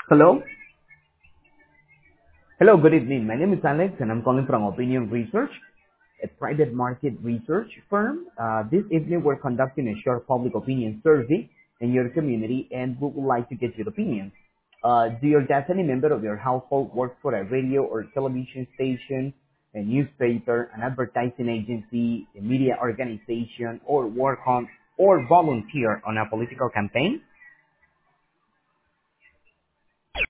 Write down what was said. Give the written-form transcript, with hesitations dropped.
Hello. Hello, good evening. My name is Alex and I'm calling from Opinion Research, a private market research firm. This evening we're conducting a short public opinion survey in your community and we would like to get your opinion. Does any member of your household work for a radio or television station, a newspaper, an advertising agency, a media organization, or work on or volunteer on a political campaign?